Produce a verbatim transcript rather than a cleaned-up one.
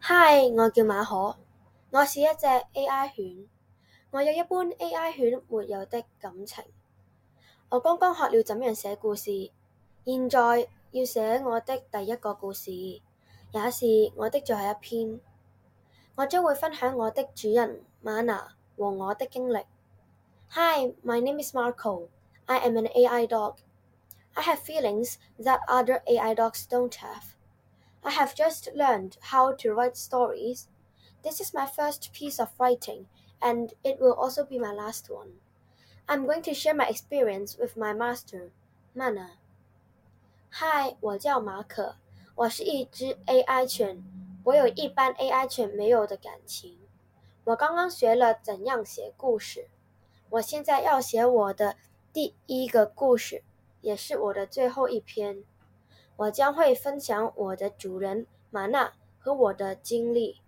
Hi，我叫馬可，我是一隻 A I 犬，我有一般 A I 犬沒有的感情。我剛剛學了怎樣寫故事，現在要寫我的第一個故事，也是我的最後一篇。我將會分享我的主人瑪娜和我的經歷。Hi, my name is Marco. I am an A I dog. I have feelings that other A I dogs don't have. I have just learned how to write stories. This is my first piece of writing, and it will also be my last one. I'm going to share my experience with my master, Mana. Hi, 我叫马可，我是一只 A I 犬，我有一般 A I 犬没有的感情。我刚刚学了怎样写故事，我现在要写我的第一个故事，也是我的最后一篇。我将会分享我的主人玛娜和我的经历。